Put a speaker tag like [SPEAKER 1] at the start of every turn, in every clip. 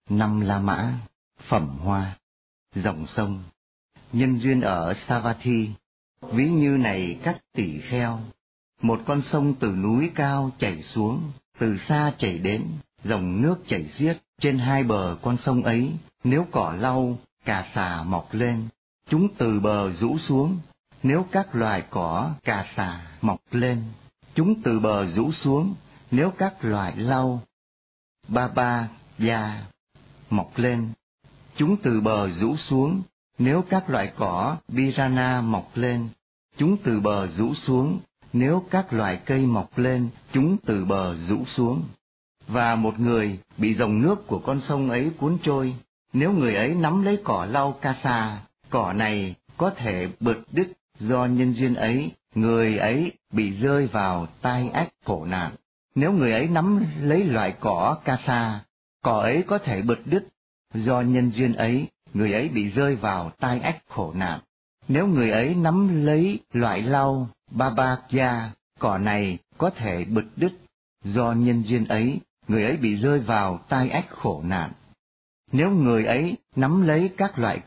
[SPEAKER 1] năm La Mã, Phẩm Hoa, dòng sông, nhân duyên ở Savatthi. Ví như này các tỷ kheo, một con sông từ núi cao chảy xuống, từ xa chảy đến, dòng nước chảy xiết, trên hai bờ con sông ấy, nếu cỏ lau, cà xà mọc lên, chúng từ bờ rũ xuống, nếu các loài cỏ, cà xà mọc lên, chúng từ bờ rũ xuống, nếu các loài lau, ba ba, da mọc lên, chúng từ bờ rũ xuống, nếu các loại cỏ, pirana mọc lên, chúng từ bờ rũ xuống, nếu các loài cây mọc lên, chúng từ bờ rũ xuống. Và một người bị dòng nước của con sông ấy cuốn trôi, nếu người ấy nắm lấy cỏ lau ca sa, cỏ này có thể bật đứt, do nhân duyên ấy, người ấy bị rơi vào tai ách khổ nạn. Nếu người ấy nắm lấy loại cỏ ca sa, cỏ ấy có thể bật đứt, do nhân duyên ấy, người ấy bị rơi vào tai ách khổ nạn. Nếu người ấy nắm lấy loại lau babakya, cỏ này có thể bật đứt, do nhân duyên ấy, người ấy bị rơi vào tai ách khổ nạn. Nếu người ấy nắm lấy các loại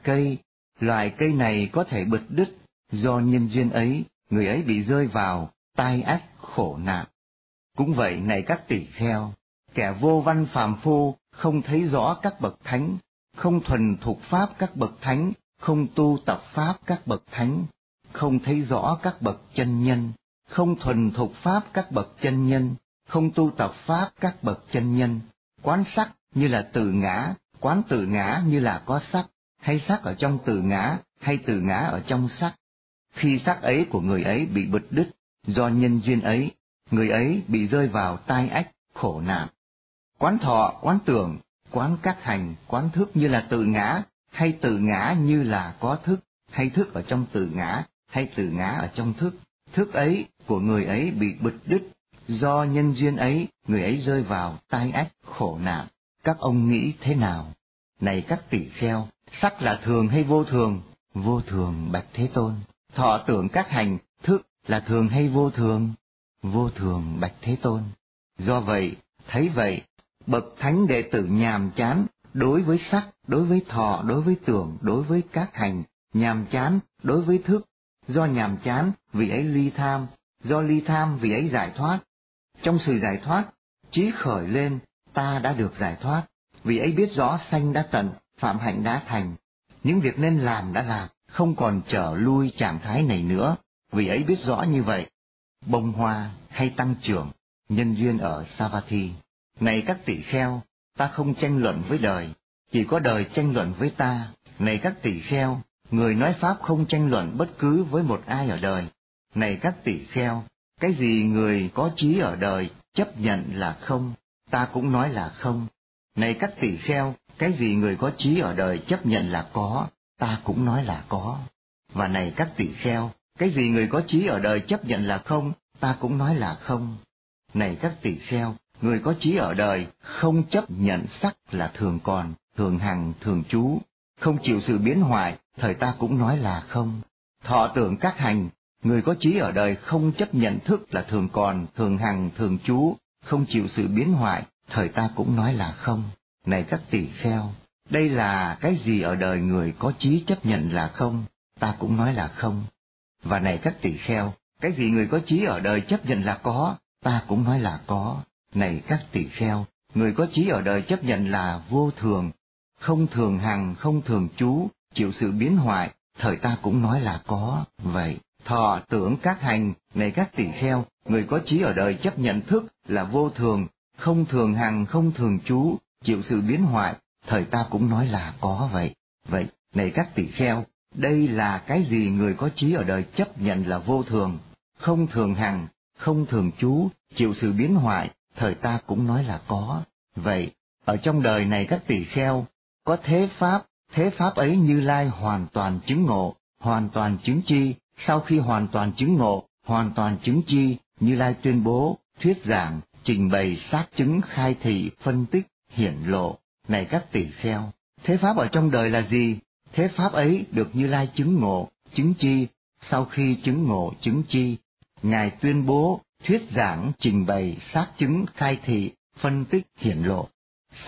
[SPEAKER 1] cây này có thể bật đứt, do nhân duyên ấy, người ấy bị rơi vào tai ách khổ nạn. Cũng vậy này các tỷ kheo, kẻ vô văn phàm phu không thấy rõ các bậc thánh, không thuần thục pháp các bậc thánh, không tu tập pháp các bậc thánh, không thấy rõ các bậc chân nhân, không thuần thục pháp các bậc chân nhân, không tu tập pháp các bậc chân nhân, quán sắc như là từ ngã, quán từ ngã như là có sắc, hay sắc ở trong từ ngã, hay từ ngã ở trong sắc. Khi sắc ấy của người ấy bị bứt đứt, do nhân duyên ấy, người ấy bị rơi vào tai ách khổ nạn. Quán thọ, quán tưởng, quán các hành, quán thức như là từ ngã, hay từ ngã như là có thức, hay thức ở trong từ ngã, hay từ ngã ở trong thức. Thức ấy của người ấy bị bứt đứt, do nhân duyên ấy, người ấy rơi vào tai ách khổ nạn. Các ông nghĩ thế nào? Này các tỷ kheo, sắc là thường hay vô thường? Vô thường bạch Thế Tôn. Thọ tưởng các hành, thức là thường hay vô thường? Vô thường bạch Thế Tôn. Do vậy, thấy vậy, bậc thánh đệ tử nhàm chán đối với sắc, đối với thọ, đối với tưởng, đối với các hành, nhàm chán đối với thức. Do nhàm chán, vì ấy ly tham, do ly tham, vì ấy giải thoát. Trong sự giải thoát, trí khởi lên, ta đã được giải thoát, vì ấy biết rõ sanh đã tận, phạm hạnh đã thành. Những việc nên làm đã làm, không còn trở lui trạng thái này nữa, vì ấy biết rõ như vậy. Bông hoa hay tăng trưởng, nhân duyên ở Savatthi. Này các tỷ kheo, ta không tranh luận với đời, chỉ có đời tranh luận với ta. Này các tỷ kheo, người nói pháp không tranh luận bất cứ với một ai ở đời. Này các tỷ kheo, cái gì người có trí ở đời chấp nhận là không, ta cũng nói là không. Này các tỷ kheo, cái gì người có trí ở đời chấp nhận là có, ta cũng nói là có. Và này các tỷ kheo, cái gì người có trí ở đời chấp nhận là không, ta cũng nói là không. Này các tỷ kheo, người có trí ở đời không chấp nhận sắc là thường còn, thường hằng, thường trú, không chịu sự biến hoại, thời ta cũng nói là không. Thọ tưởng các hành, người có trí ở đời không chấp nhận thức là thường còn, thường hằng, thường trú, không chịu sự biến hoại, thời ta cũng nói là không. Này các tỷ kheo, đây là cái gì ở đời người có trí chấp nhận là không, ta cũng nói là không. Và này các tỷ kheo, cái gì người có trí ở đời chấp nhận là có, ta cũng nói là có. Này các tỷ kheo, người có trí ở đời chấp nhận là vô thường, không thường hằng, không thường trú, chịu sự biến hoại, thời ta cũng nói là có. Vậy, thọ tưởng các hành, này các tỷ kheo, người có trí ở đời chấp nhận thức là vô thường, không thường hằng, không thường trú, chịu sự biến hoại, thời ta cũng nói là có vậy. Vậy, này các tỷ kheo, đây là cái gì người có trí ở đời chấp nhận là vô thường, không thường hằng, không thường trú, chịu sự biến hoại, thời ta cũng nói là có. Vậy, ở trong đời này các tỷ kheo, có thế pháp ấy Như Lai hoàn toàn chứng ngộ, hoàn toàn chứng chi. Sau khi hoàn toàn chứng ngộ, hoàn toàn chứng chi, Như Lai tuyên bố, thuyết giảng, trình bày xác chứng khai thị, phân tích, hiển lộ. Này các tỷ kheo, thế pháp ở trong đời là gì? Thế pháp ấy được Như Lai chứng ngộ, chứng chi. Sau khi chứng ngộ, chứng chi, Ngài tuyên bố, thuyết giảng, trình bày, xác chứng, khai thị, phân tích, hiển lộ. Sắc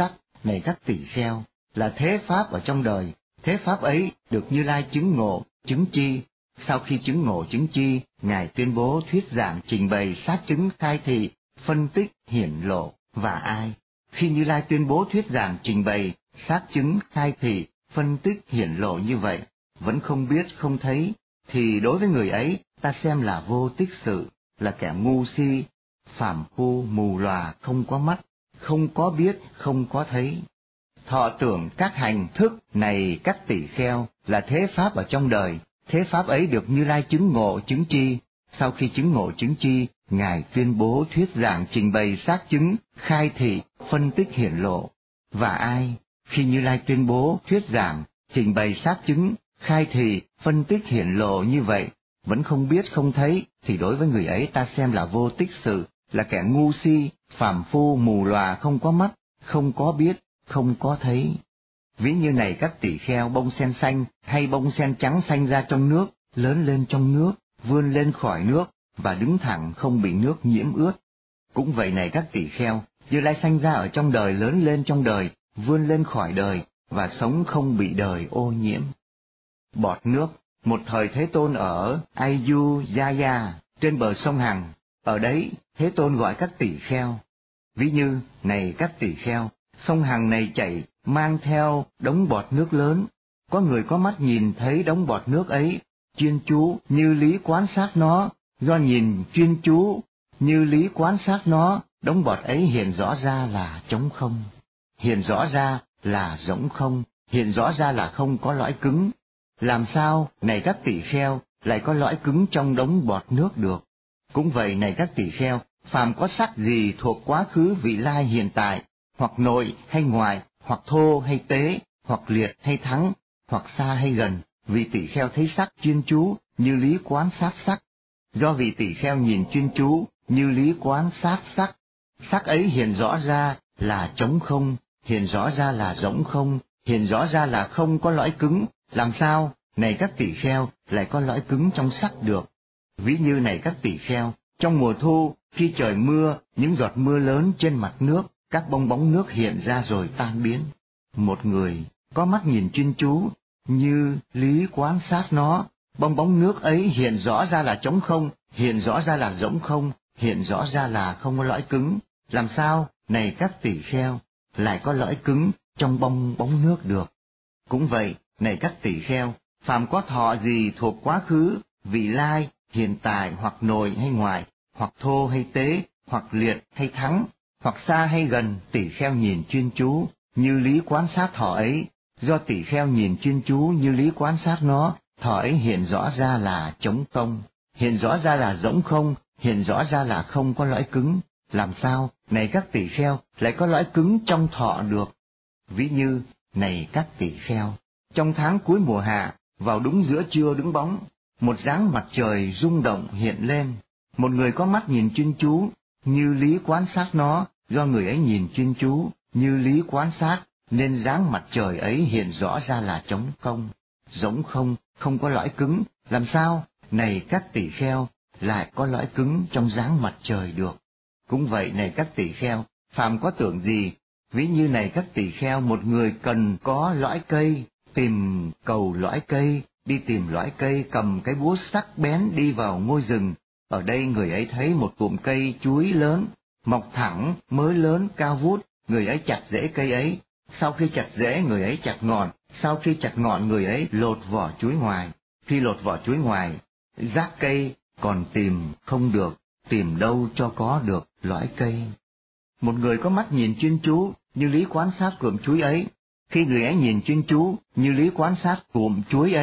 [SPEAKER 1] này các tỳ kheo, là thế pháp ở trong đời, thế pháp ấy được Như Lai chứng ngộ, chứng chi. Sau khi chứng ngộ chứng chi, Ngài tuyên bố thuyết giảng trình bày sát chứng khai thị, phân tích hiển lộ. Và ai? Khi Như Lai tuyên bố thuyết giảng trình bày sát chứng khai thị, phân tích hiển lộ như vậy, vẫn không biết không thấy, thì đối với người ấy ta xem là vô tích sự, là kẻ ngu si, phàm phu mù lòa, không có mắt, không có biết, không có thấy. Thọ tưởng các hành thức này các tỷ kheo là thế pháp ở trong đời, thế pháp ấy được Như Lai chứng ngộ chứng chi. Sau khi chứng ngộ chứng chi, Ngài tuyên bố thuyết giảng trình bày xác chứng, khai thị, phân tích hiển lộ. Và ai? Khi Như Lai tuyên bố thuyết giảng trình bày xác chứng, khai thị, phân tích hiển lộ như vậy, vẫn không biết không thấy, thì đối với người ấy ta xem là vô tích sự, là kẻ ngu si, phàm phu mù lòa, không có mắt, không có biết, không có thấy. Ví như này các tỷ kheo, bông sen xanh hay bông sen trắng xanh ra trong nước, lớn lên trong nước, vươn lên khỏi nước và đứng thẳng không bị nước nhiễm ướt. Cũng vậy này các tỷ kheo, Như Lai sanh ra ở trong đời, lớn lên trong đời, vươn lên khỏi đời và sống không bị đời ô nhiễm. Bọt nước. Một thời Thế Tôn ở Ayudhya trên bờ sông Hằng, ở đấy Thế Tôn gọi các tỷ kheo. Ví như này các tỷ kheo, sông Hằng này chảy mang theo đống bọt nước lớn, có người có mắt nhìn thấy đống bọt nước ấy, chuyên chú như lý quan sát nó, do nhìn chuyên chú như lý quan sát nó, đống bọt ấy hiện rõ ra là trống không, hiện rõ ra là rỗng không, hiện rõ ra là không có lõi cứng. Làm sao này các tỷ kheo lại có lõi cứng trong đống bọt nước được? Cũng vậy này các tỷ kheo, phàm có sắc gì thuộc quá khứ vị lai hiện tại, hoặc nội hay ngoại, hoặc thô hay tế, hoặc liệt hay thắng, hoặc xa hay gần, vị tỷ kheo thấy sắc chuyên chú như lý quán sát sắc. Do vị tỷ kheo nhìn chuyên chú như lý quán sát sắc, sắc ấy hiện rõ ra là trống không, hiện rõ ra là rỗng không, hiện rõ ra là không có lõi cứng. Làm sao này các tỷ kheo lại có lõi cứng trong sắc được? Ví như này các tỷ kheo, trong mùa thu, khi trời mưa, những giọt mưa lớn trên mặt nước, các bong bóng nước hiện ra rồi tan biến. Một người có mắt nhìn chuyên chú, như lý quán sát nó, bong bóng nước ấy hiện rõ ra là trống không, hiện rõ ra là rỗng không, hiện rõ ra là không có lõi cứng. Làm sao này các tỷ kheo lại có lõi cứng trong bong bóng nước được? Cũng vậy, này các tỷ kheo, phàm có thọ gì thuộc quá khứ, vị lai, hiện tại, hoặc nội hay ngoại, hoặc thô hay tế, hoặc liệt hay thắng, hoặc xa hay gần, tỷ kheo nhìn chuyên chú như lý quan sát thọ ấy. Do tỷ kheo nhìn chuyên chú như lý quan sát nó, thọ ấy hiện rõ ra là trống không, hiện rõ ra là rỗng không, hiện rõ ra là không có lõi cứng. Làm sao này các tỷ kheo lại có lõi cứng trong thọ được? Ví như này các tỷ kheo, trong tháng cuối mùa hạ, vào đúng giữa trưa đứng bóng, một dáng mặt trời rung động hiện lên, một người có mắt nhìn chuyên chú như lý quan sát nó, do người ấy nhìn chuyên chú như lý quan sát nên dáng mặt trời ấy hiện rõ ra là trống không, rỗng không, không có lõi cứng. Làm sao này các tỷ kheo lại có lõi cứng trong dáng mặt trời được? Cũng vậy này các tỷ kheo, phàm có tưởng gì, ví như này các tỷ kheo, một người cần có lõi cây, tìm cầu lõi cây, đi tìm lõi cây, cầm cái búa sắc bén đi vào ngôi rừng. Ở đây người ấy thấy một cụm cây chuối lớn, mọc thẳng, mới lớn, cao vút, người ấy chặt rễ cây ấy. Sau khi chặt rễ, người ấy chặt ngọn, sau khi chặt ngọn, người ấy lột vỏ chuối ngoài. Khi lột vỏ chuối ngoài, rác cây còn tìm không được, tìm đâu cho có được lõi cây. Một người có mắt nhìn chuyên chú như lý quan sát cụm chuối ấy, khi người ấy nhìn chuyên chú như lý quan sát cụm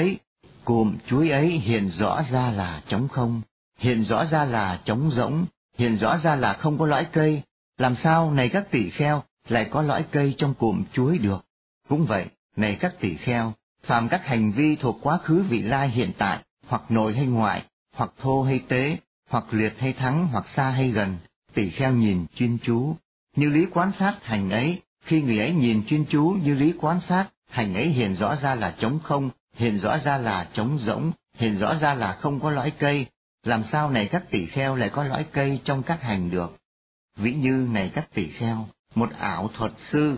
[SPEAKER 1] chuối ấy hiện rõ ra là trống không, hiện rõ ra là trống rỗng, hiện rõ ra là không có lõi cây. Làm sao này các tỷ kheo lại có lõi cây trong cụm chuối được? Cũng vậy, này các tỷ kheo, phàm các hành vi thuộc quá khứ vị lai hiện tại, hoặc nội hay ngoại, hoặc thô hay tế, hoặc liệt hay thắng, hoặc xa hay gần, tỷ kheo nhìn chuyên chú như lý quan sát hành ấy. Khi người ấy nhìn chuyên chú như lý quan sát, hành ấy hiện rõ ra là trống không, hiện rõ ra là trống rỗng, hiện rõ ra là không có lõi cây. Làm sao này các tỷ kheo lại có lõi cây trong các hành được? Ví như này các tỷ kheo, một ảo thuật sư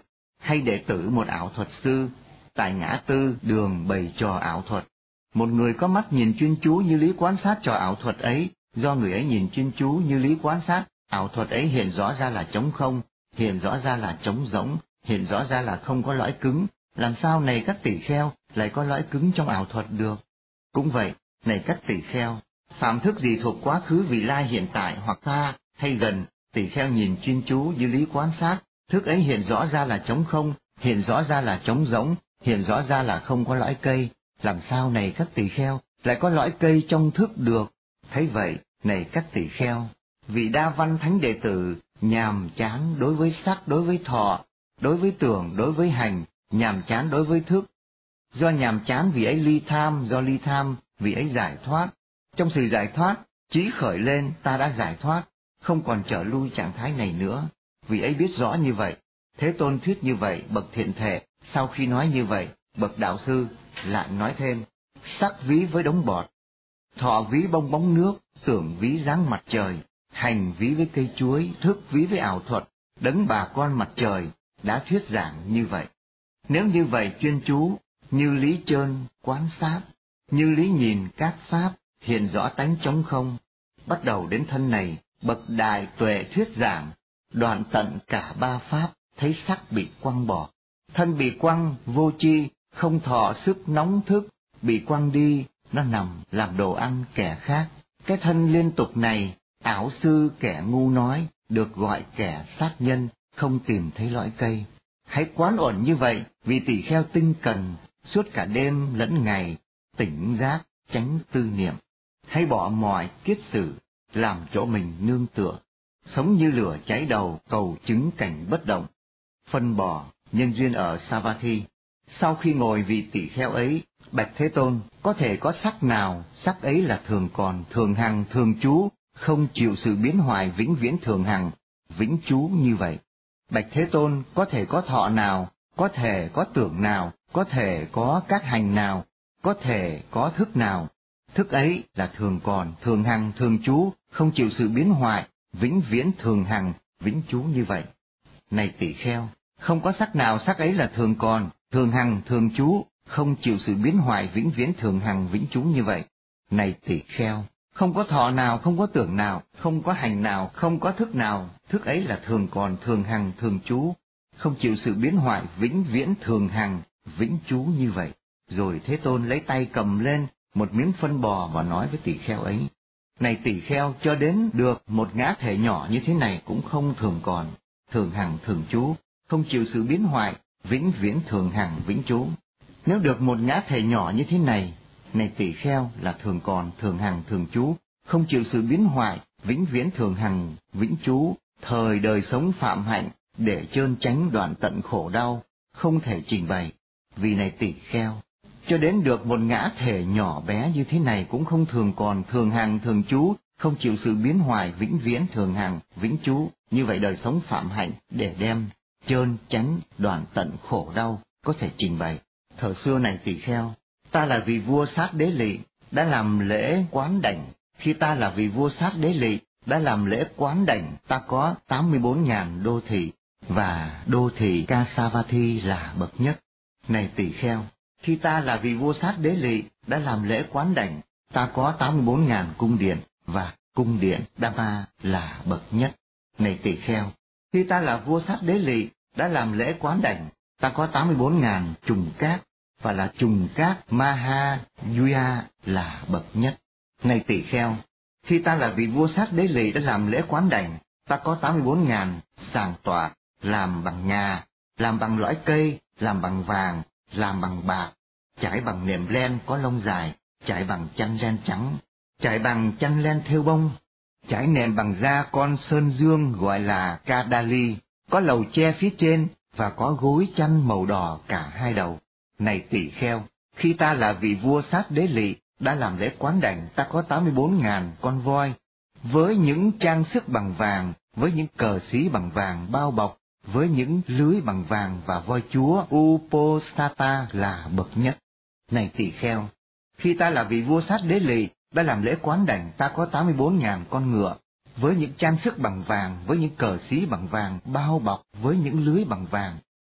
[SPEAKER 1] hay đệ tử một ảo thuật sư, tại ngã tư đường bày trò ảo thuật. Một người có mắt nhìn chuyên chú như lý quan sát trò ảo thuật ấy, do người ấy nhìn chuyên chú như lý quan sát, ảo thuật ấy hiện rõ ra là trống không, hiện rõ ra là trống rỗng, hiện rõ ra là không có lõi cứng. Làm sao này các tỷ kheo lại có lõi cứng trong ảo thuật được? Cũng vậy, này các tỷ kheo, phạm thức gì thuộc quá khứ, vị lai, hiện tại hoặc xa hay gần, tỷ kheo nhìn chuyên chú như lý quan sát, thức ấy hiện rõ ra là trống không, hiện rõ ra là trống rỗng, hiện rõ ra là không có lõi cây. Làm sao này các tỷ kheo lại có lõi cây trong thức được? Thấy vậy, này các tỷ kheo, vị đa văn thánh đệ tử nhàm chán đối với sắc, đối với thọ, đối với tưởng, đối với hành, nhàm chán đối với thức. Do nhàm chán vì ấy ly tham, do ly tham vì ấy giải thoát. Trong sự giải thoát, trí khởi lên, ta đã giải thoát, không còn trở lui trạng thái này nữa. Vì ấy biết rõ như vậy, Thế Tôn thuyết như vậy, bậc thiện thể. Sau khi nói như vậy, bậc đạo sư lại nói thêm: sắc ví với đống bọt, thọ ví bong bóng nước, tưởng ví dáng mặt trời, hành ví với cây chuối, thức ví với ảo thuật, đấng bà con mặt trời đã thuyết giảng như vậy. Nếu như vậy chuyên chú, như lý trơn quán sát, như lý nhìn các pháp, hiện rõ tánh trống không, bắt đầu đến thân này, bậc đại tuệ thuyết giảng, đoạn tận cả ba pháp, thấy sắc bị quăng bỏ, thân bị quăng vô tri, không thọ sức nóng thức, bị quăng đi, nó nằm làm đồ ăn kẻ khác. Cái thân liên tục này, ảo sư kẻ ngu nói, được gọi kẻ sát nhân, không tìm thấy lõi cây. Hãy quán ổn như vậy, vì tỷ kheo tinh cần, suốt cả đêm lẫn ngày, tỉnh giác, tránh tư niệm. Hãy bỏ mọi kiết sử, làm chỗ mình nương tựa, sống như lửa cháy đầu, cầu chứng cảnh bất động. Phân bò, nhân duyên ở Savatthi. Sau khi ngồi vị tỷ kheo ấy, bạch Thế Tôn, có thể có sắc nào, sắc ấy là thường còn, thường hằng, thường trú, không chịu sự biến hoại, vĩnh viễn thường hằng, vĩnh trú như vậy. Bạch Thế Tôn, có thể có thọ nào, có thể có tưởng nào, có thể có các hành nào, có thể có thức nào. Thức ấy là thường còn, thường hằng, thường trú, không chịu sự biến hoại, vĩnh viễn thường hằng, vĩnh trú như vậy. Này tỷ kheo, không có sắc nào, sắc ấy là thường còn, thường hằng, thường trú, không chịu sự biến hoại, vĩnh viễn thường hằng, vĩnh trú như vậy. Này tỷ kheo, không có thọ nào, không có tưởng nào, không có hành nào, không có thức nào, thức ấy là thường còn, thường hằng, thường trú, không chịu sự biến hoại, vĩnh viễn thường hằng, vĩnh trú như vậy. Rồi Thế Tôn lấy tay cầm lên một miếng phân bò và nói với tỷ kheo ấy: này tỷ kheo, cho đến được một ngã thể nhỏ như thế này cũng không thường còn, thường hằng, thường trú, không chịu sự biến hoại, vĩnh viễn thường hằng, vĩnh trú. Nếu được một ngã thể nhỏ như thế này, này tỷ kheo, là thường còn, thường hằng, thường trú, không chịu sự biến hoại, vĩnh viễn thường hằng, vĩnh trú, thời đời sống phạm hạnh, để trơn tránh đoạn tận khổ đau, không thể trình bày. Vì này tỷ kheo, cho đến được một ngã thể nhỏ bé như thế này cũng không thường còn, thường hằng, thường trú, không chịu sự biến hoại, vĩnh viễn thường hằng, vĩnh trú, như vậy đời sống phạm hạnh để đem trơn tránh đoạn tận khổ đau có thể trình bày. Thời xưa này tỷ kheo, ta là vị vua Sát Đế Lị đã làm lễ quán đảnh. Khi ta là vị vua Sát Đế Lị đã làm lễ quán đảnh, ta có 84.000 đô thị, và đô thị Kasavathi là bậc nhất. Này tỷ kheo, khi ta là vị vua Sát Đế Lị đã làm lễ quán đảnh, ta có 84.000 cung điện, và cung điện Dhamma là bậc nhất. Này tỷ kheo, khi ta là vua Sát Đế Lị đã làm lễ quán đảnh, ta có 84.000 trùng cát, và là trùng cát Maha Yuya là bậc nhất. Này tỷ kheo, khi ta là vị vua Sát Đế Lị đã làm lễ quán đảnh, ta có 84.000 sàng tọa, làm bằng ngà, làm bằng lõi cây, làm bằng vàng, làm bằng bạc, trải bằng nệm len có lông dài, trải bằng chăn len trắng, trải bằng chăn len thêu bông, trải nệm bằng da con sơn dương gọi là Kadali, có lầu che phía trên và có gối chăn màu đỏ cả hai đầu. Này tỷ kheo, khi ta là vị vua Sát Đế Lị đã làm lễ quán đảnh, ta có 84.000 con voi, với những trang sức bằng vàng, với những cờ xí bằng vàng bao bọc, với những lưới bằng vàng, và voi chúa Uposatha là bậc nhất. Này tỷ kheo, khi ta là vị vua Sát Đế Lị đã làm lễ quán đảnh, ta có 84.000 con ngựa, với những trang sức bằng vàng, với những cờ xí bằng vàng bao bọc, với những lưới bằng vàng,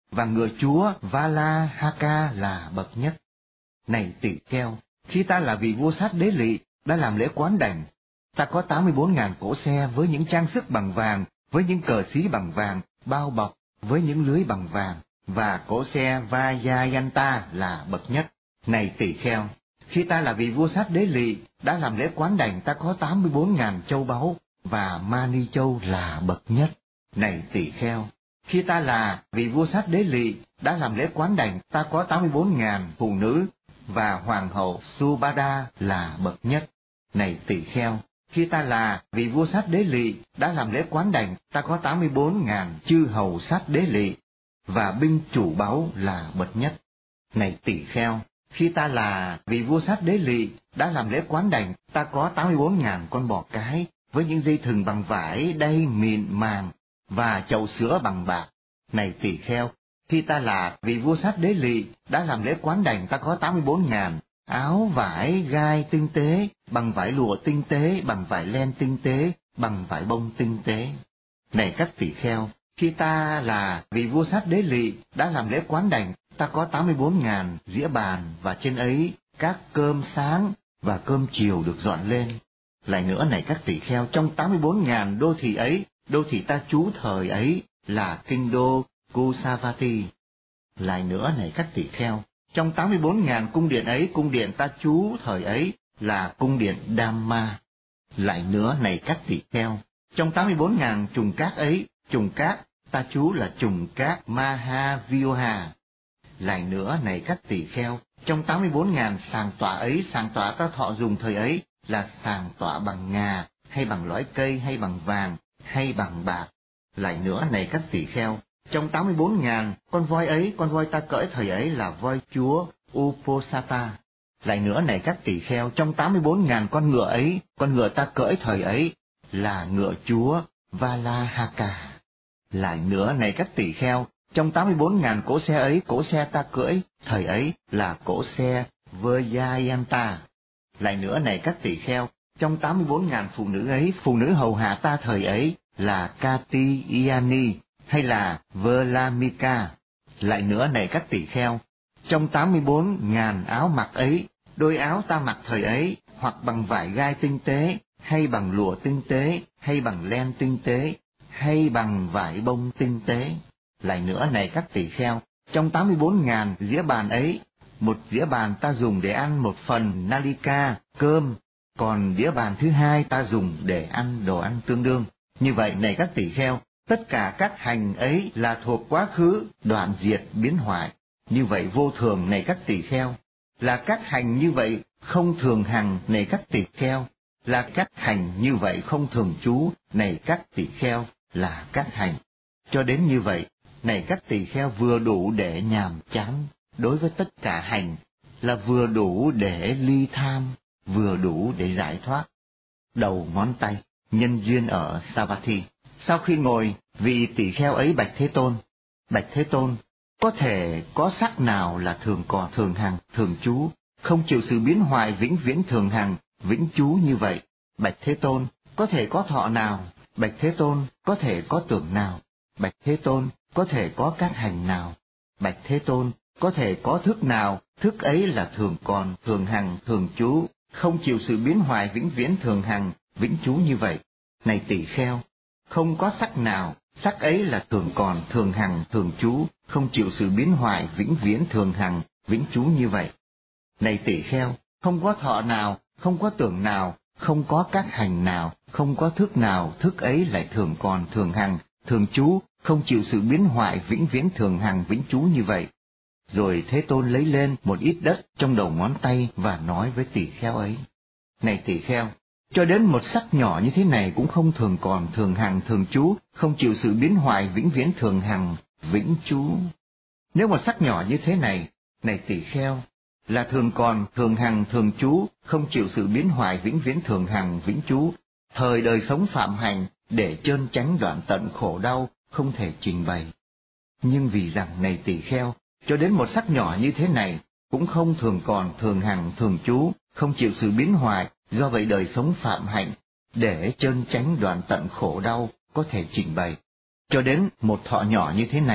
[SPEAKER 1] và ngựa chúa Valahaka là bậc nhất. Này tỳ kheo, khi ta là vị vua Sát Đế Lỵ đã làm lễ quán đảnh, ta có 84.000 cỗ xe với những trang sức bằng vàng, với những cờ xí bằng vàng, bao bọc với những lưới bằng vàng, và cỗ xe Vajayanta là bậc nhất. Này tỳ kheo, khi ta là vị vua Sát Đế Lỵ đã làm lễ quán đảnh, ta có 84.000 châu báu, và Mani Châu là bậc nhất. Này tỳ kheo, khi ta là vị vua Sát Đế Lỵ đã làm lễ quán đảnh, ta có 84.000 phụ nữ, và hoàng hậu Subhada là bậc nhất. Này tỳ kheo, khi ta là vị vua Sát Đế Lỵ đã làm lễ quán đảnh, ta có 84.000 chư hầu Sát Đế Lỵ, và binh chủ báu là bậc nhất. Này tỳ kheo, khi ta là vị vua Sát Đế Lỵ đã làm lễ quán đảnh, ta có 84.000 con bò cái với những dây thừng bằng vải đay mịn màng, và chậu sữa bằng bạc. Này tỳ kheo, khi ta là vị vua Sát Đế Lỵ đã làm lễ quán đảnh, ta có 84.000 áo vải gai tinh tế, bằng vải lụa tinh tế, bằng vải len tinh tế, bằng vải bông tinh tế. Này các tỳ kheo, khi ta là vị vua Sát Đế Lỵ đã làm lễ quán đảnh, ta có 84.000 dĩa bàn, và trên ấy các cơm sáng và cơm chiều được dọn lên. Lại nữa này các tỳ kheo, trong 84.000 đô thị ấy, đô thị ta trú thời ấy là kinh đô Kusavati. Lại nữa này các tỳ kheo, trong 84.000 cung điện ấy, cung điện ta trú thời ấy là cung điện Dhamma. Lại nữa này các tỳ kheo, trong 84.000 trùng cát ấy, trùng cát ta trú là trùng cát Mahavyoha. Lại nữa này các tỳ kheo, trong 84.000 sàng tọa ấy, sàng tọa ta thọ dùng thời ấy là sàng tọa bằng ngà, hay bằng lõi cây, hay bằng vàng, hay bằng bạc. Lại nữa này các tỳ kheo, trong 84.000 con voi ấy, con voi ta cưỡi thời ấy là voi chúa Uposatha. Lại nữa này các tỳ kheo, trong 84.000 con ngựa ấy, con ngựa ta cưỡi thời ấy là ngựa chúa Valahaka. Lại nữa này các tỳ kheo, trong 84.000 cỗ xe ấy, cỗ xe ta cưỡi thời ấy là cỗ xe Vajayanta. Lại nữa này các tỳ kheo, trong 84.000 phụ nữ ấy, phụ nữ hầu hạ ta thời ấy là Katiyani hay là Vlamika. Lại nữa này các tỳ kheo, trong 84.000 áo mặc ấy, đôi áo ta mặc thời ấy hoặc bằng vải gai tinh tế, hay bằng lụa tinh tế, hay bằng len tinh tế, hay bằng vải bông tinh tế. Lại nữa này các tỳ kheo, trong 84.000 dĩa bàn ấy, một dĩa bàn ta dùng để ăn một phần nalika, cơm, còn đĩa bàn thứ hai ta dùng để ăn đồ ăn tương đương. Như vậy này các tỳ kheo, tất cả các hành ấy là thuộc quá khứ, đoạn diệt, biến hoại. Như vậy vô thường này các tỳ kheo, là các hành như vậy không thường hằng này các tỳ kheo, là các hành như vậy không thường trú này các tỳ kheo, là các hành. Cho đến như vậy, này các tỳ kheo vừa đủ để nhàm chán, đối với tất cả hành, là vừa đủ để ly tham, vừa đủ để giải thoát. Đầu ngón tay, nhân duyên ở Savatthi. Sau khi ngồi, vị tỳ kheo ấy bạch Thế Tôn. Bạch Thế Tôn, có thể có sắc nào là thường còn, thường hằng, thường trú, không chịu sự biến hoại, vĩnh viễn thường hằng, vĩnh trú như vậy? Bạch Thế Tôn, có thể có thọ nào? Bạch Thế Tôn, có thể có tưởng nào? Bạch Thế Tôn, có thể có các hành nào? Bạch Thế Tôn, có thể có thức nào? Thức ấy là thường còn, thường hằng, thường trú, không chịu sự biến hoại, vĩnh viễn thường hằng, vĩnh trú như vậy. Này tỳ kheo, không có sắc nào, sắc ấy là thường còn, thường hằng, thường trú, không chịu sự biến hoại, vĩnh viễn thường hằng, vĩnh trú như vậy. Này tỳ kheo, không có thọ nào, không có tưởng nào, không có các hành nào, không có thức nào, thức ấy lại thường còn, thường hằng, thường trú, không chịu sự biến hoại, vĩnh viễn thường hằng, vĩnh trú như vậy. Rồi Thế Tôn lấy lên một ít đất trong đầu ngón tay và nói với tỳ kheo ấy: Này tỳ kheo, cho đến một sắc nhỏ như thế này cũng không thường còn, thường hằng, thường trú, không chịu sự biến hoại, vĩnh viễn thường hằng, vĩnh trú. Nếu một sắc nhỏ như thế này, này tỳ kheo, là thường còn, thường hằng, thường trú, không chịu sự biến hoại, vĩnh viễn thường hằng, vĩnh trú, thời đời sống phạm hành để chơn chánh đoạn tận khổ đau không thể trình bày. Nhưng vì rằng này tỳ kheo, cho đến một sắc nhỏ như thế này cũng không thường còn, thường hằng, thường trú, không chịu sự biến hoại, do vậy đời sống phạm hạnh để chơn chánh đoạn tận khổ đau có thể trình bày. Cho đến một thọ nhỏ như thế này,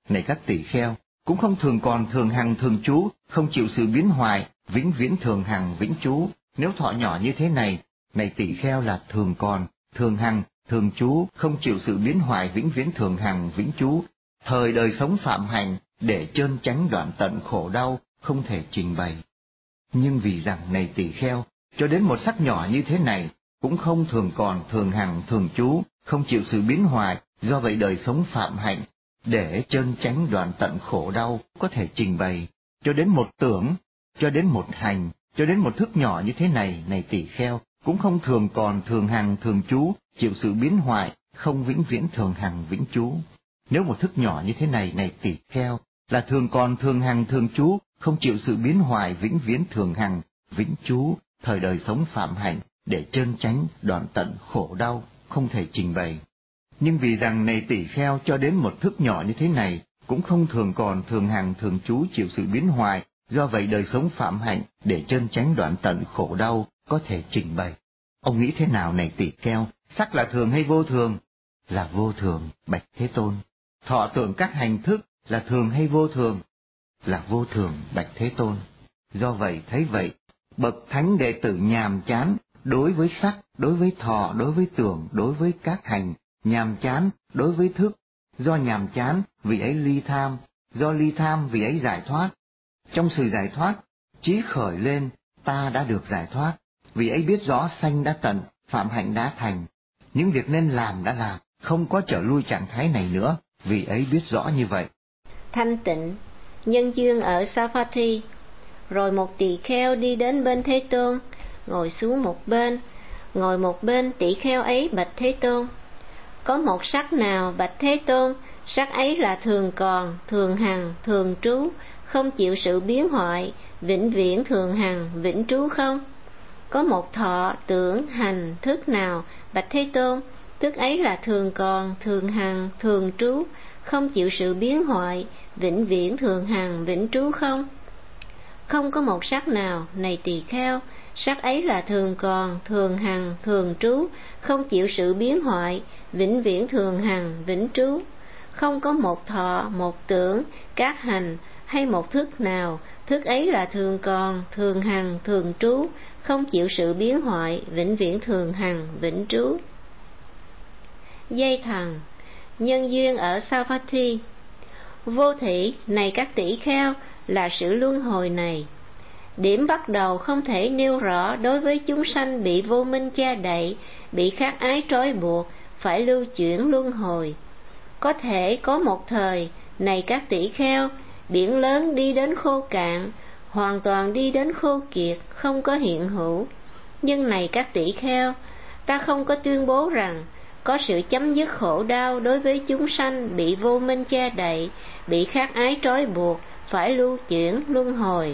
[SPEAKER 1] này các tỳ kheo, cũng không thường còn thường hằng thường trú, không chịu sự biến hoại, vĩnh viễn thường hằng vĩnh trú. Nếu thọ nhỏ như thế này, này tỳ kheo là thường còn, thường hằng, thường trú, không chịu sự biến hoại, vĩnh viễn thường hằng vĩnh trú. Thời đời sống phạm hạnh, để chơn chánh đoạn tận khổ đau, không thể trình bày. Nhưng vì rằng này tỳ kheo, cho đến một sắc nhỏ như thế này, cũng không thường còn thường hằng thường trú, không chịu sự biến hoại, do vậy đời sống phạm hạnh, để chơn chánh đoạn tận khổ đau, có thể trình bày. Cho đến một tưởng, cho đến một hành, cho đến một thức nhỏ như thế này, này tỳ kheo, cũng không thường còn thường hằng thường trú, chịu sự biến hoại, không vĩnh viễn thường hằng vĩnh trú. Nếu một thức nhỏ như thế này, này tỳ kheo, là thường còn thường hằng thường trú, không chịu sự biến hoại, vĩnh viễn thường hằng vĩnh trú, thời đời sống phạm hạnh, để chơn chánh đoạn tận khổ đau, không thể trình bày. Nhưng vì rằng này tỳ kheo, cho đến một thức nhỏ như thế này, cũng không thường còn thường hằng thường trú, chịu sự biến hoại, do vậy đời sống phạm hạnh, để chơn chánh đoạn tận khổ đau, có thể trình bày. Ông nghĩ thế nào này tỳ kheo? Sắc là thường hay vô thường? Là vô thường, bạch Thế Tôn. Thọ tưởng các hành thức là thường hay vô thường? Là vô thường, bạch Thế Tôn. Do vậy thấy vậy, bậc thánh đệ tử nhàm chán đối với sắc, đối với thọ, đối với tưởng, đối với các hành, nhàm chán đối với thức. Do nhàm chán, vì ấy ly tham, do ly tham, vì ấy giải thoát. Trong sự giải thoát, chí khởi lên, ta đã được giải thoát, vì ấy biết rõ sanh đã tận, phạm hạnh đã thành. Những việc nên làm đã làm, không có trở lui trạng thái này nữa, vì ấy biết rõ như vậy.
[SPEAKER 2] Thanh tịnh, nhân duyên ở Savatthi. Rồi một tỳ kheo đi đến bên Thế Tôn, ngồi xuống một bên. Ngồi một bên tỳ kheo ấy bạch Thế Tôn: có một sắc nào, bạch Thế Tôn, sắc ấy là thường còn, thường hằng, thường trú, không chịu sự biến hoại, vĩnh viễn thường hằng, vĩnh trú không? Có một thọ, tưởng, hành, thức nào, bạch Thế Tôn, thức ấy là thường còn, thường hằng, thường trú, không chịu sự biến hoại, vĩnh viễn thường hằng, vĩnh trú không? Không có một sắc nào, này tỳ kheo, sắc ấy là thường còn, thường hằng, thường trú, không chịu sự biến hoại, vĩnh viễn thường hằng, vĩnh trú. Không có một thọ, một tưởng, các hành hay một thức nào, thức ấy là thường còn, thường hằng, thường trú, không chịu sự biến hoại, vĩnh viễn thường hằng, vĩnh trú. Dây thần, nhân duyên ở Savatthi. Vô thỉ, này các tỷ kheo, là sự luân hồi này. Điểm bắt đầu không thể nêu rõ đối với chúng sanh bị vô minh che đậy, bị khát ái trói buộc, phải lưu chuyển luân hồi. Có thể có một thời, này các tỷ kheo, biển lớn đi đến khô cạn, hoàn toàn đi đến khô kiệt, không có hiện hữu. Nhưng này các tỷ kheo, ta không có tuyên bố rằng có sự chấm dứt khổ đau đối với chúng sanh bị vô minh che đậy, bị khát ái trói buộc, phải lưu chuyển luân hồi.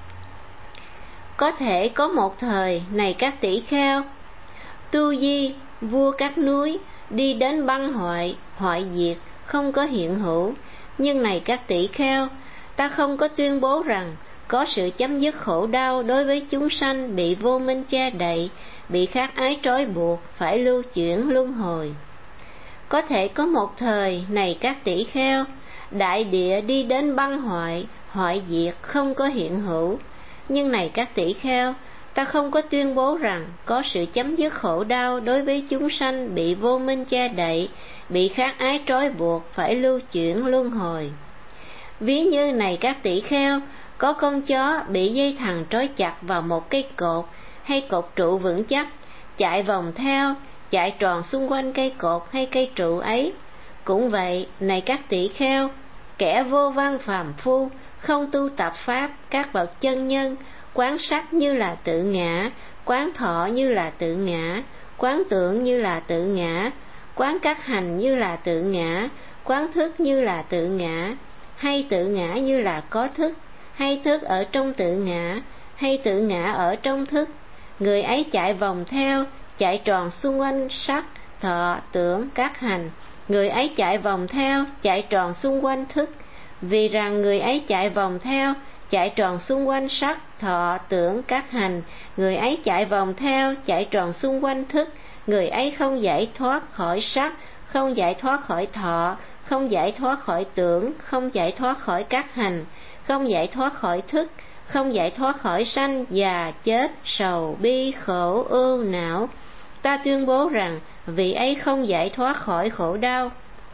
[SPEAKER 2] Có thể có một thời, này các tỷ kheo, Tu Di, vua các núi, đi đến băng hoại, hoại diệt, không có hiện hữu. Nhưng này các tỷ kheo, ta không có tuyên bố rằng có sự chấm dứt khổ đau đối với chúng sanh bị vô minh che đậy, bị khát ái trói buộc, phải lưu chuyển luân hồi. Có thể có một thời, này các tỷ kheo, đại địa đi đến băng hoại, hoại diệt, không có hiện hữu. Nhưng này các tỷ kheo, ta không có tuyên bố rằng có sự chấm dứt khổ đau đối với chúng sanh bị vô minh che đậy, bị khát ái trói buộc, phải lưu chuyển luân hồi. Ví như này các tỷ kheo, có con chó bị dây thừng trói chặt vào một cây cột hay cột trụ vững chắc, chạy vòng theo, chạy tròn xung quanh cây cột hay cây trụ ấy. Cũng vậy, này các tỷ kheo, kẻ vô văn phàm phu, không tu tập pháp, các bậc chân nhân, quán sắc như là tự ngã, quán thọ như là tự ngã, quán tưởng như là tự ngã, quán các hành như là tự ngã, quán thức như là tự ngã, hay tự ngã như là có thức, hay thức ở trong tự ngã, hay tự ngã ở trong thức. Người ấy chạy vòng theo, chạy tròn xung quanh sắc, thọ, tưởng, các hành. Người ấy chạy vòng theo, chạy tròn xung quanh thức. Vì rằng người ấy chạy vòng theo, chạy tròn xung quanh sắc, thọ, tưởng, các hành. Người ấy chạy vòng theo, chạy tròn xung quanh thức. Người ấy không giải thoát khỏi sắc, không giải thoát khỏi thọ, không giải thoát khỏi tưởng, không giải thoát khỏi các hành, không giải thoát khỏi thức, không giải thoát khỏi sanh, già, chết, sầu, bi, khổ, ưu, não. Ta tuyên bố rằng vị ấy không giải thoát khỏi khổ đau.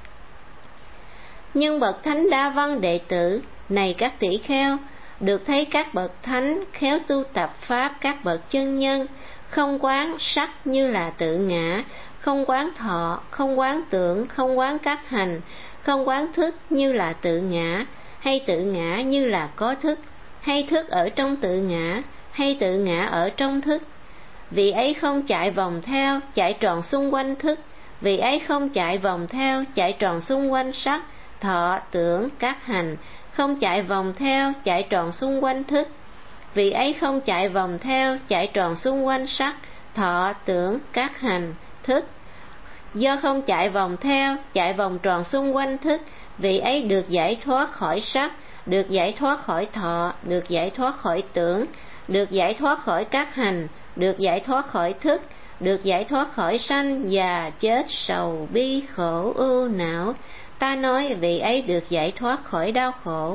[SPEAKER 2] Nhưng bậc thánh đa văn đệ tử, này các tỷ kheo, được thấy các bậc thánh khéo tu tập pháp các bậc chân nhân, không quán sắc như là tự ngã, không quán thọ, không quán tưởng, không quán các hành, không quán thức như là tự ngã, hay tự ngã như là có thức, hay thức ở trong tự ngã, hay tự ngã ở trong thức. Vị ấy không chạy vòng theo, chạy tròn xung quanh thức. Vị ấy không chạy vòng theo, chạy tròn xung quanh sắc, thọ, tưởng, các hành, không chạy vòng theo, chạy tròn xung quanh thức. Vị ấy không chạy vòng theo, chạy tròn xung quanh sắc, thọ, tưởng, các hành, thức. Do không chạy vòng theo, chạy vòng tròn xung quanh thức, vị ấy được giải thoát khỏi sắc, được giải thoát khỏi thọ, được giải thoát khỏi tưởng, được giải thoát khỏi các hành, được giải thoát khỏi thức, được giải thoát khỏi sanh, già, chết, sầu, bi, khổ, ưu, não. Ta nói vị ấy được giải thoát khỏi đau khổ.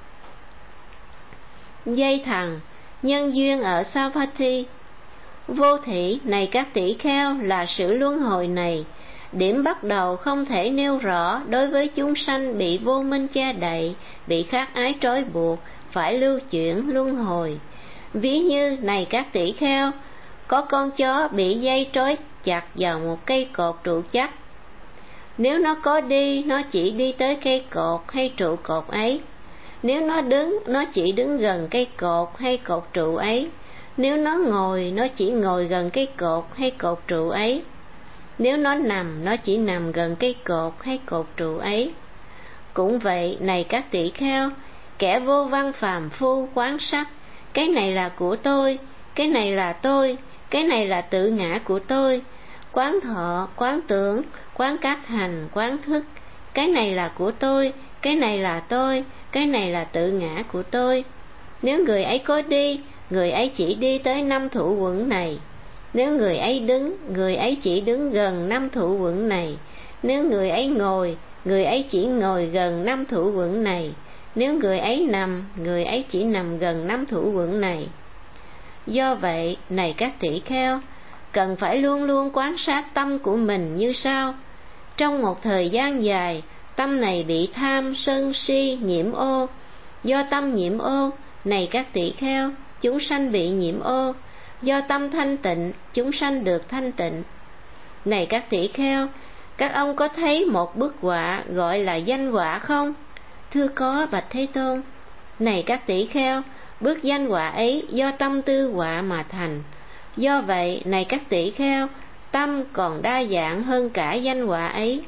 [SPEAKER 2] Dây thằng, nhân duyên ở Savatthi. Vô thỉ, này các tỷ kheo, là sự luân hồi này. Điểm bắt đầu không thể nêu rõ đối với chúng sanh bị vô minh che đậy, bị khát ái trói buộc, phải lưu chuyển luân hồi. Ví như, này các tỷ kheo, có con chó bị dây trói chặt vào một cây cột trụ chắc. Nếu nó có đi, nó chỉ đi tới cây cột hay trụ cột ấy. Nếu nó đứng, nó chỉ đứng gần cây cột hay cột trụ ấy. Nếu nó ngồi, nó chỉ ngồi gần cây cột hay cột trụ ấy. Nếu nó nằm, nó chỉ nằm gần cây cột hay cột trụ ấy. Cũng vậy, này các tỷ kheo, kẻ vô văn phàm phu quán sắc, cái này là của tôi, cái này là tôi, cái này là tự ngã của tôi. Quán thọ, quán tưởng, quán các hành, quán thức, cái này là của tôi, cái này là tôi, cái này là tự ngã của tôi. Nếu người ấy có đi, người ấy chỉ đi tới 5 thủ quẩn này. Nếu người ấy đứng, người ấy chỉ đứng gần 5 thủ quẩn này. Nếu người ấy ngồi, người ấy chỉ ngồi gần 5 thủ quẩn này. Nếu người ấy nằm, người ấy chỉ nằm gần 5 thủ quẩn này. Do vậy, này các tỷ kheo, cần phải luôn luôn quan sát tâm của mình như sau. Trong một thời gian dài, tâm này bị tham, sân, si, nhiễm ô. Do tâm nhiễm ô, này các tỷ kheo, chúng sanh bị nhiễm ô. Do tâm thanh tịnh, chúng sanh được thanh tịnh. Này các tỷ kheo, các ông có thấy một bức họa gọi là danh họa không? Thưa có, bạch Thế Tôn. Này các tỷ kheo, bức danh họa ấy do tâm tư họa mà thành. Do vậy, này các tỷ kheo, tâm còn đa dạng hơn cả danh họa ấy.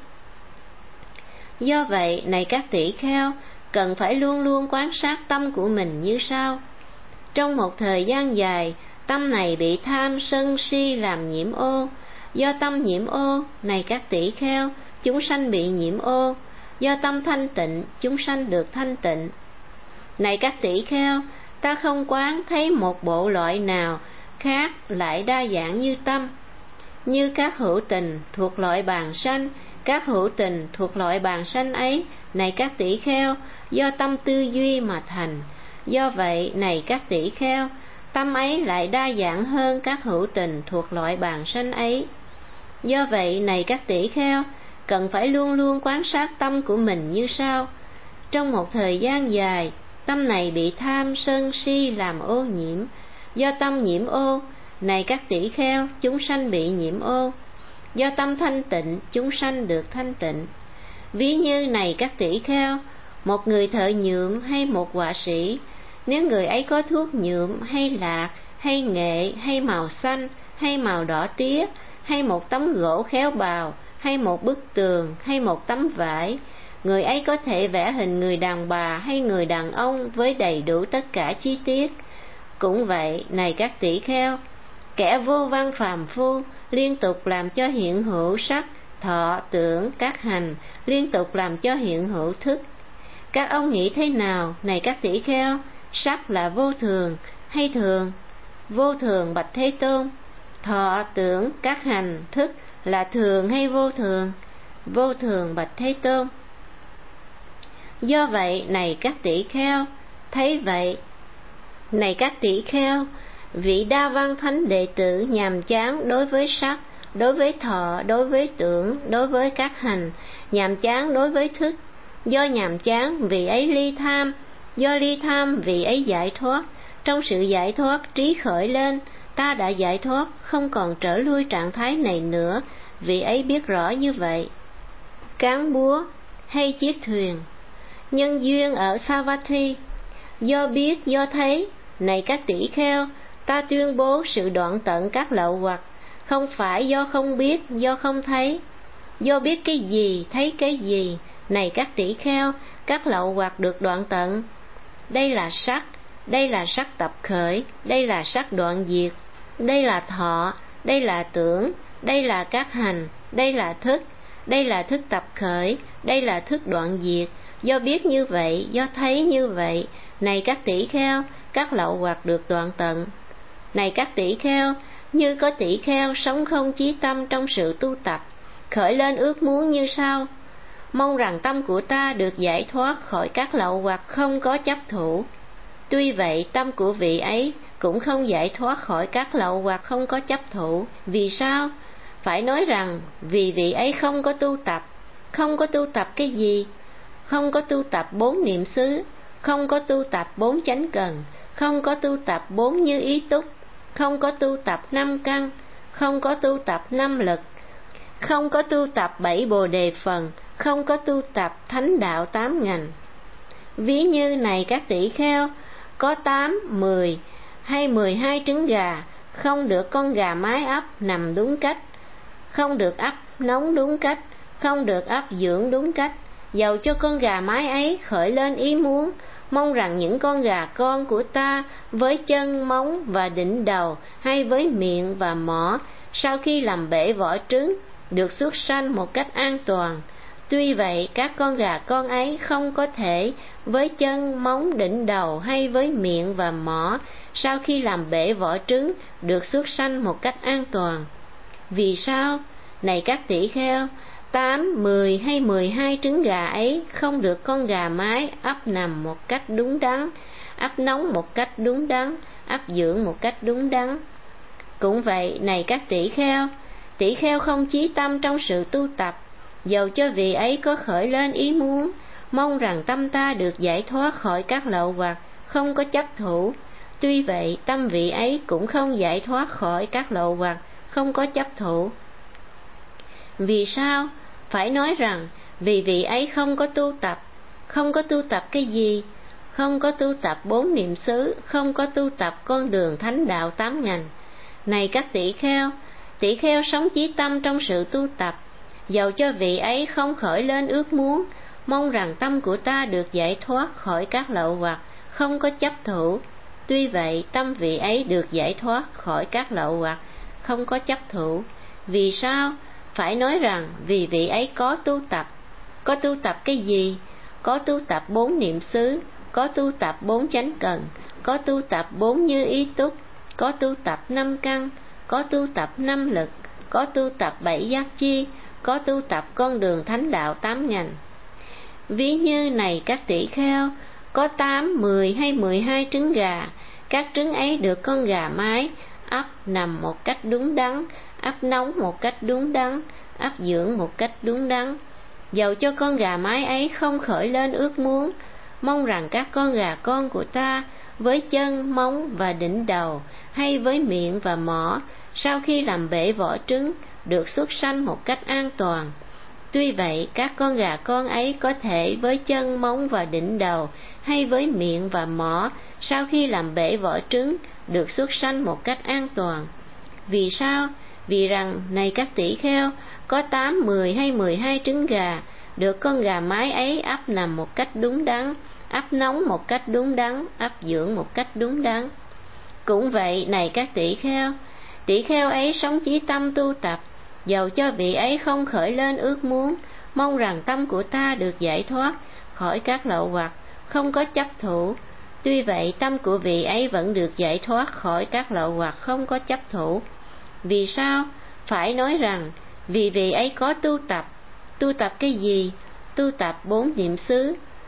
[SPEAKER 2] Do vậy, này các tỷ kheo, cần phải luôn luôn quan sát tâm của mình như sau. Trong một thời gian dài, tâm này bị tham, sân, si làm nhiễm ô. Do tâm nhiễm ô, này các tỷ kheo, chúng sanh bị nhiễm ô. Do tâm thanh tịnh, chúng sanh được thanh tịnh. Này các tỷ kheo, ta không quán thấy một bộ loại nào khác lại đa dạng như tâm. Như các hữu tình thuộc loại bàn sanh, các hữu tình thuộc loại bàn sanh ấy, này các tỷ kheo, do tâm tư duy mà thành. Do vậy, này các tỷ kheo, tâm ấy lại đa dạng hơn các hữu tình thuộc loại bàn sanh ấy. Do vậy, này các tỷ kheo, cần phải luôn luôn quan sát tâm của mình như sau. Trong một thời gian dài, tâm này bị tham, sân, si làm ô nhiễm. Do tâm nhiễm ô, này các tỷ kheo, chúng sanh bị nhiễm ô. Do tâm thanh tịnh, chúng sanh được thanh tịnh. Ví như, này các tỷ kheo, một người thợ nhuộm hay một họa sĩ, nếu người ấy có thuốc nhuộm hay lạc, hay nghệ, hay màu xanh, hay màu đỏ tía, hay một tấm gỗ khéo bào, hay một bức tường, hay một tấm vải, người ấy có thể vẽ hình người đàn bà hay người đàn ông với đầy đủ tất cả chi tiết. Cũng vậy, này các tỷ kheo, kẻ vô văn phàm phu liên tục làm cho hiện hữu sắc, thọ, tưởng, các hành, liên tục làm cho hiện hữu thức. Các ông nghĩ thế nào, này các tỷ kheo? Sắc là vô thường hay thường? Vô thường, bạch Thế Tôn. Thọ, tưởng, các hành, thức là thường hay vô thường? Vô thường, bạch Thế Tôn. Do vậy, này các tỷ kheo, thấy vậy, này các tỷ kheo, vị Đa Văn Thánh đệ tử nhàm chán đối với sắc, đối với thọ, đối với tưởng, đối với các hành, nhàm chán đối với thức. Do nhàm chán, vị ấy ly tham, do ly tham, vị ấy giải thoát. Trong sự giải thoát, trí khởi lên, ta đã giải thoát, không còn trở lui trạng thái này nữa, vị ấy biết rõ như vậy. Cán búa hay chiếc thuyền. Nhân duyên ở Savatthi. Do biết, do thấy, này các tỷ kheo, ta tuyên bố sự đoạn tận các lậu hoặc, không phải do không biết, do không thấy. Do biết cái gì, thấy cái gì, này các tỷ kheo, các lậu hoặc được đoạn tận. Đây là sắc tập khởi, đây là sắc đoạn diệt, đây là thọ, đây là tưởng, đây là các hành, đây là thức tập khởi, đây là thức đoạn diệt. Do biết như vậy, do thấy như vậy, này các tỷ kheo, các lậu hoặc được đoạn tận. Này các tỷ kheo, như có tỷ kheo sống không chí tâm trong sự tu tập, khởi lên ước muốn như sau: mong rằng tâm của ta được giải thoát khỏi các lậu hoặc không có chấp thủ. Tuy vậy, tâm của vị ấy cũng không giải thoát khỏi các lậu hoặc không có chấp thủ. Vì sao? Phải nói rằng vì vị ấy không có tu tập. Không có tu tập cái gì? Không có tu tập 4 niệm xứ, không có tu tập 4 chánh cần, không có tu tập 4 như ý túc, không có tu tập 5 căn, không có tu tập 5 lực, không có tu tập 7 bồ đề phần, không có tu tập thánh đạo 8 ngành. Ví như này các tỷ kheo, có 8, 10 hay 12 trứng gà, không được con gà mái ấp nằm đúng cách, không được ấp nóng đúng cách, không được ấp dưỡng đúng cách. Dầu cho con gà mái ấy khởi lên ý muốn, mong rằng những con gà con của ta với chân, móng và đỉnh đầu, hay với miệng và mỏ, sau khi làm bể vỏ trứng, được xuất sanh một cách an toàn. Tuy vậy, các con gà con ấy không có thể với chân, móng, đỉnh đầu hay với miệng và mỏ, sau khi làm bể vỏ trứng, được xuất sanh một cách an toàn. Vì sao? Này các tỷ kheo, 8, 10 hay 12 trứng gà ấy không được con gà mái ấp nằm một cách đúng đắn, ấp nóng một cách đúng đắn, ấp dưỡng một cách đúng đắn. Cũng vậy, này các tỷ kheo không chí tâm trong sự tu tập, dầu cho vị ấy có khởi lên ý muốn, mong rằng tâm ta được giải thoát khỏi các lậu hoặc, không có chấp thủ. Tuy vậy, tâm vị ấy cũng không giải thoát khỏi các lậu hoặc, không có chấp thủ. Vì sao? Phải nói rằng vì vị ấy không có tu tập. Không có tu tập cái gì? Không có tu tập 4 niệm xứ, không có tu tập con đường thánh đạo 8 ngành. Này các tỷ kheo sống chí tâm trong sự tu tập, dầu cho vị ấy không khởi lên ước muốn, mong rằng tâm của ta được giải thoát khỏi các lậu hoặc, không có chấp thủ. Tuy vậy, tâm vị ấy được giải thoát khỏi các lậu hoặc, không có chấp thủ. Vì sao? Phải nói rằng vì vị ấy có tu tập. Có tu tập cái gì? Có tu tập 4 niệm xứ, có tu tập 4 chánh cần, có tu tập 4 như ý túc, có tu tập 5 căn, có tu tập 5 lực, có tu tập 7 giác chi, có tu tập con đường thánh đạo 8 ngành. Ví như này các tỷ kheo, có 8, 10 hay 12 trứng gà, các trứng ấy được con gà mái ấp nằm một cách đúng đắn, ấp nóng một cách đúng đắn, ấp dưỡng một cách đúng đắn. Dầu cho con gà mái ấy không khởi lên ước muốn, mong rằng các con gà con của ta với chân, móng và đỉnh đầu, hay với miệng và mỏ, sau khi làm bể vỏ trứng, được xuất sanh một cách an toàn. Tuy vậy, các con gà con ấy có thể với chân, móng và đỉnh đầu, hay với miệng và mỏ, sau khi làm bể vỏ trứng, được xuất sanh một cách an toàn. Vì sao? Vì rằng, này các tỷ kheo, có 8, 10 hay 12 trứng gà, được con gà mái ấy ấp nằm một cách đúng đắn, ấp nóng một cách đúng đắn, ấp dưỡng một cách đúng đắn. Cũng vậy, này các tỷ kheo ấy sống chí tâm tu tập, dầu cho vị ấy không khởi lên ước muốn, mong rằng tâm của ta được giải thoát khỏi các lậu hoặc, không có chấp thủ. Tuy vậy, tâm của vị ấy vẫn được giải thoát khỏi các lậu hoặc, không có chấp thủ. Vì sao? Phải nói rằng vì vị ấy có tu tập. Tu tập cái gì? Tu tập 4 niệm xứ,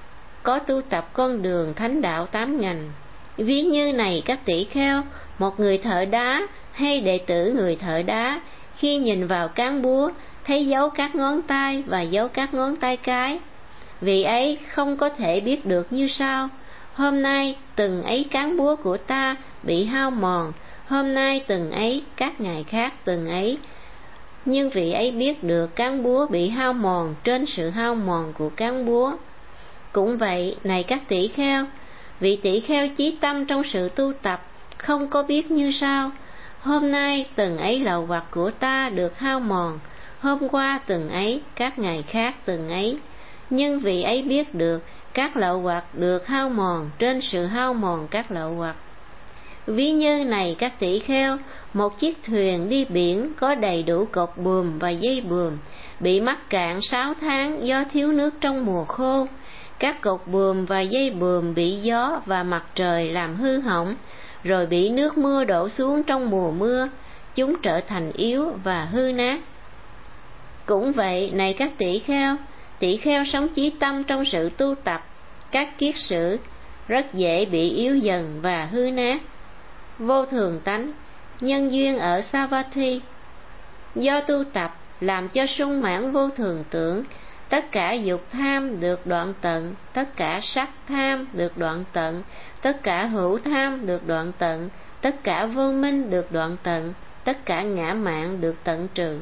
[SPEAKER 2] có tu tập con đường thánh đạo 8 ngành. Ví như này các tỷ kheo, một người thợ đá hay đệ tử người thợ đá, khi nhìn vào cán búa, thấy dấu các ngón tay và dấu các ngón tay cái. Vì ấy không có thể biết được như sau: hôm nay từng ấy cán búa của ta bị hao mòn, hôm nay từng ấy các ngày khác từng ấy. Nhưng vị ấy biết được cán búa bị hao mòn trên sự hao mòn của cán búa. Cũng vậy, này các tỷ kheo, vị tỷ kheo chí tâm trong sự tu tập không có biết như sau: hôm nay từng ấy lậu hoặc của ta được hao mòn, hôm qua từng ấy, các ngày khác từng ấy. Nhưng vị ấy biết được các lậu hoặc được hao mòn trên sự hao mòn các lậu hoặc. Ví như này các tỷ kheo, một chiếc thuyền đi biển có đầy đủ cột buồm và dây buồm, bị mắc cạn 6 tháng do thiếu nước trong mùa khô. Các cột buồm và dây buồm bị gió và mặt trời làm hư hỏng, rồi bị nước mưa đổ xuống trong mùa mưa, chúng trở thành yếu và hư nát. Cũng vậy, này các tỷ kheo sống chí tâm trong sự tu tập, các kiết sử rất dễ bị yếu dần và hư nát. Vô thường tánh, nhân duyên ở Savatthi. Do tu tập làm cho sung mãn vô thường tưởng, tất cả dục tham được đoạn tận, tất cả sắc tham được đoạn tận, tất cả hữu tham được đoạn tận, tất cả vô minh được đoạn tận, tất cả ngã mạn được tận trừ.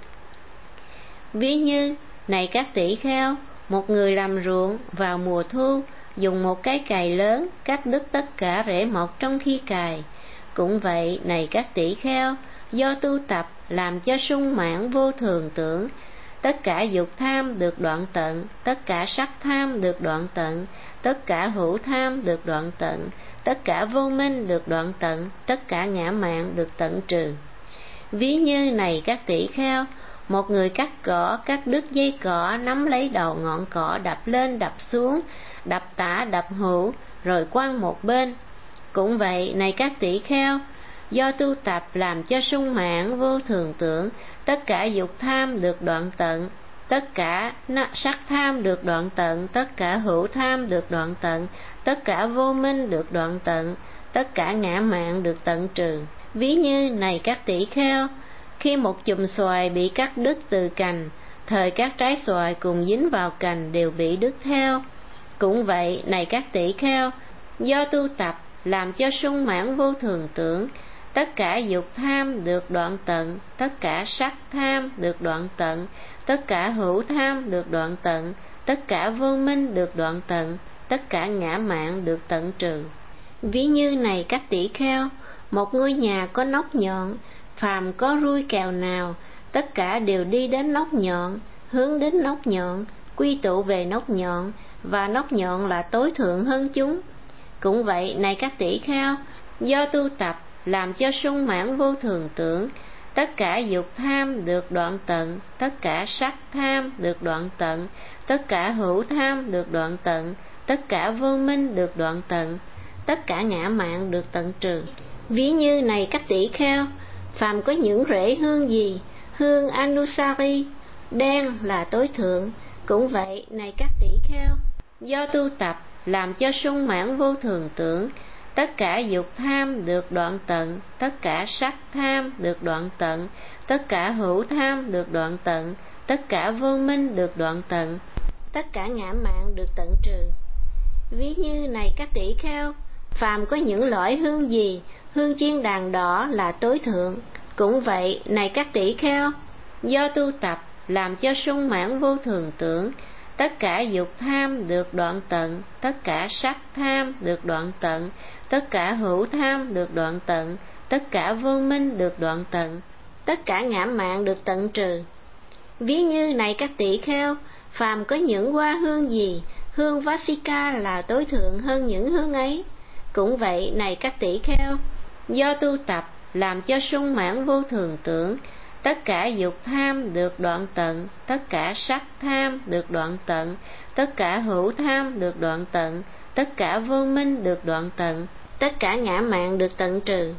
[SPEAKER 2] Ví như, này các tỷ kheo, một người làm ruộng vào mùa thu, dùng một cái cày lớn cắt đứt tất cả rễ mọc trong khi cày. Cũng vậy, này các tỷ kheo, do tu tập làm cho sung mãn vô thường tưởng, tất cả dục tham được đoạn tận, tất cả sắc tham được đoạn tận, tất cả hữu tham được đoạn tận, tất cả vô minh được đoạn tận, tất cả ngã mạn được tận trừ. Ví như này các tỷ kheo, một người cắt cỏ, cắt đứt dây cỏ, nắm lấy đầu ngọn cỏ, đập lên đập xuống, đập tả đập hữu, rồi quăng một bên. Cũng vậy, này các tỷ kheo, do tu tập làm cho sung mãn vô thường tưởng, tất cả dục tham được đoạn tận, tất cả sắc tham được đoạn tận, tất cả hữu tham được đoạn tận, tất cả vô minh được đoạn tận, tất cả ngã mạn được tận trừ. Ví như này các tỷ kheo, khi một chùm xoài bị cắt đứt từ cành, thời các trái xoài cùng dính vào cành đều bị đứt theo. Cũng vậy, này các tỷ kheo, do tu tập làm cho sung mãn vô thường tưởng, tất cả dục tham được đoạn tận, tất cả sắc tham được đoạn tận, tất cả hữu tham được đoạn tận, tất cả vô minh được đoạn tận, tất cả ngã mạn được tận trừ. Ví như này các tỷ kheo, một ngôi nhà có nóc nhọn, phàm có rui kèo nào, tất cả đều đi đến nóc nhọn, hướng đến nóc nhọn, quy tụ về nóc nhọn, và nóc nhọn là tối thượng hơn chúng. Cũng vậy, này các tỷ kheo, do tu tập làm cho sung mãn vô thường tưởng, tất cả dục tham được đoạn tận, tất cả sắc tham được đoạn tận, tất cả hữu tham được đoạn tận, tất cả vô minh được đoạn tận, tất cả ngã mạn được tận trừ. Ví như này các tỷ kheo, phàm có những rễ hương gì, hương Anusari, đen là tối thượng. Cũng vậy, này các tỷ kheo, do tu tập làm cho sung mãn vô thường tưởng, tất cả dục tham được đoạn tận, tất cả sắc tham được đoạn tận, tất cả hữu tham được đoạn tận, tất cả vô minh được đoạn tận, tất cả ngã mạn được tận trừ. Ví như này các tỷ kheo, phàm có những loại hương gì, hương chiên đàn đỏ là tối thượng. Cũng vậy, này các tỷ kheo, do tu tập làm cho sung mãn vô thường tưởng, tất cả dục tham được đoạn tận, tất cả sắc tham được đoạn tận, tất cả hữu tham được đoạn tận, tất cả vô minh được đoạn tận, tất cả ngã mạn được tận trừ. Ví như này các tỷ kheo, phàm có những hoa hương gì, hương Vasika là tối thượng hơn những hương ấy. Cũng vậy, này các tỷ kheo, do tu tập làm cho sung mãn vô thường tưởng, tất cả dục tham được đoạn tận, tất cả sắc tham được đoạn tận, tất cả hữu tham được đoạn tận, tất cả vô minh được đoạn tận, tất cả ngã mạn được tận trừ.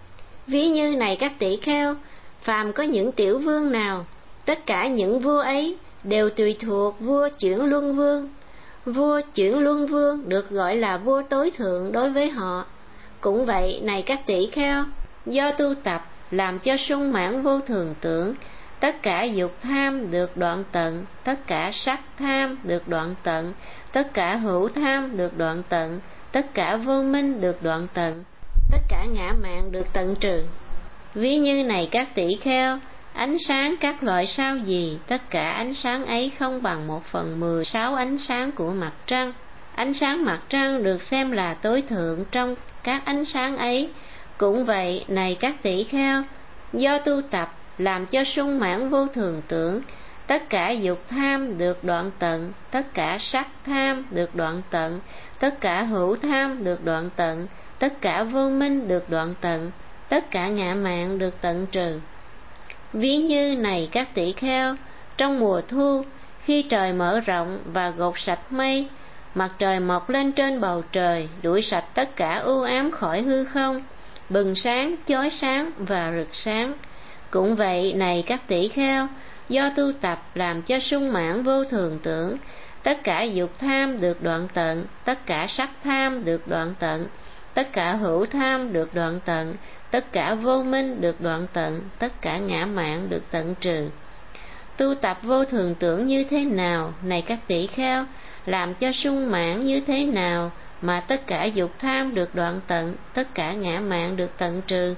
[SPEAKER 2] Ví như này các tỷ kheo, phàm có những tiểu vương nào, tất cả những vua ấy đều tùy thuộc vua chuyển luân vương. Vua chuyển luân vương được gọi là vua tối thượng đối với họ. Cũng vậy, này các tỷ kheo, do tu tập làm cho sung mãn vô thường tưởng, tất cả dục tham được đoạn tận, tất cả sắc tham được đoạn tận, tất cả hữu tham được đoạn tận, tất cả vô minh được đoạn tận, tất cả ngã mạn được tận trừ. Ví như này các tỷ kheo, ánh sáng các loại sao gì, tất cả ánh sáng ấy không bằng 1/16 ánh sáng của mặt trăng. Ánh sáng mặt trăng được xem là tối thượng trong các ánh sáng ấy. Cũng vậy, này các tỷ kheo, do tu tập làm cho sung mãn vô thường tưởng, tất cả dục tham được đoạn tận, tất cả sắc tham được đoạn tận, tất cả hữu tham được đoạn tận, tất cả vô minh được đoạn tận, tất cả ngã mạn được tận trừ. Ví như này các tỷ kheo, trong mùa thu, khi trời mở rộng và gột sạch mây, mặt trời mọc lên trên bầu trời, đuổi sạch tất cả u ám khỏi hư không, bừng sáng, chói sáng và rực sáng. Cũng vậy, này các tỷ kheo, do tu tập làm cho sung mãn vô thường tưởng, tất cả dục tham được đoạn tận, tất cả sắc tham được đoạn tận, tất cả hữu tham được đoạn tận, tất cả vô minh được đoạn tận, tất cả ngã mạn được tận trừ. Tu tập vô thường tưởng như thế nào, này các tỷ kheo, làm cho sung mãn như thế nào mà tất cả dục tham được đoạn tận, tất cả ngã mạn được tận trừ.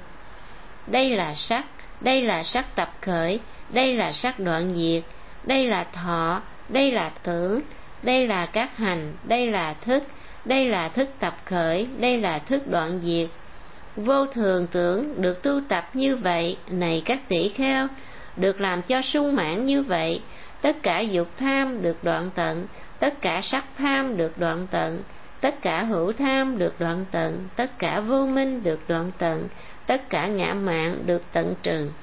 [SPEAKER 2] Đây là sắc tập khởi, đây là sắc đoạn diệt, đây là thọ, đây là tưởng, đây là các hành, đây là thức tập khởi, đây là thức đoạn diệt. Vô thường tưởng được tu tập như vậy, này các tỷ kheo, được làm cho sung mãn như vậy, tất cả dục tham được đoạn tận, tất cả sắc tham được đoạn tận, tất cả hữu tham được đoạn tận, tất cả vô minh được đoạn tận, tất cả ngã mạn được tận trừ.